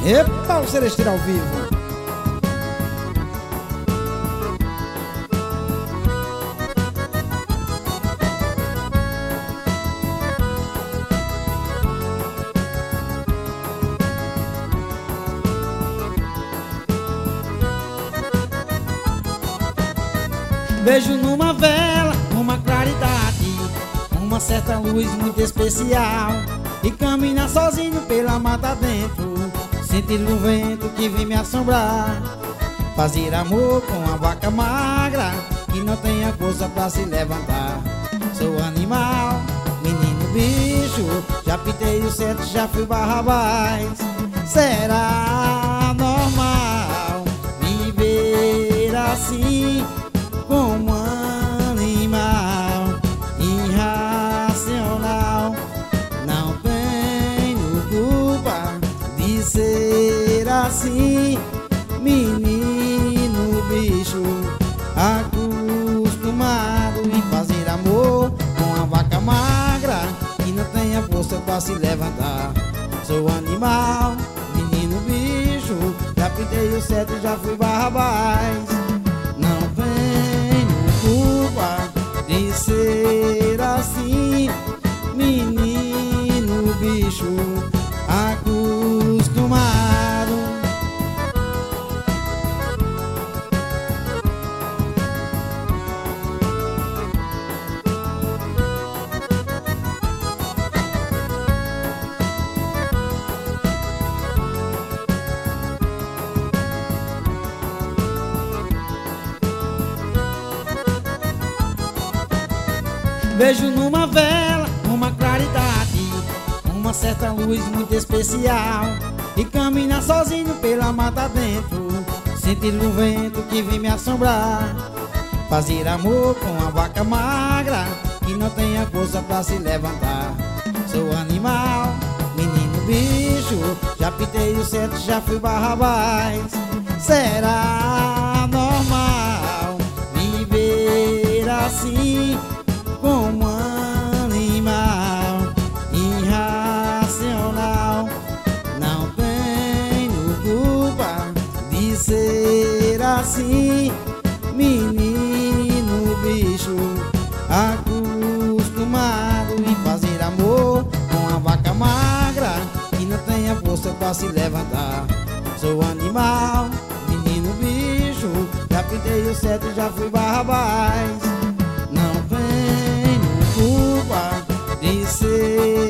Epa, o Celestino ao vivo. Vejo numa vela uma claridade, uma certa luz muito especial, e caminhar sozinho pela mata dentro, sentir o vento que vem me assombrar. Fazer amor com uma vaca magra que não tenha força pra se levantar. Sou animal, menino bicho, já pitei o certo, já fui Barrabás. Será normal viver assim, como animal irracional? Não tenho culpa de ser assim, menino bicho, acostumado em fazer amor com a vaca magra que não tenha força pra se levantar. Sou animal, menino bicho, já pintei o certo, já fui Barrabás. Não tenho culpa de ser assim, menino bicho, acostumado. Vejo numa vela uma claridade, uma certa luz muito especial, e caminhar sozinho pela mata dentro, sentir o vento que vem me assombrar. Fazer amor com a vaca magra que não tenha força pra se levantar. Sou animal, menino bicho, já pitei o certo, já fui Barrabás. Será normal viver assim, como animal irracional? Não tenho culpa de ser assim, menino bicho, acostumado em fazer amor com a vaca magra que não tenha força pra se levantar. Sou animal, menino bicho, já pintei o certo, já fui Barrabás. Não tenho culpa de ser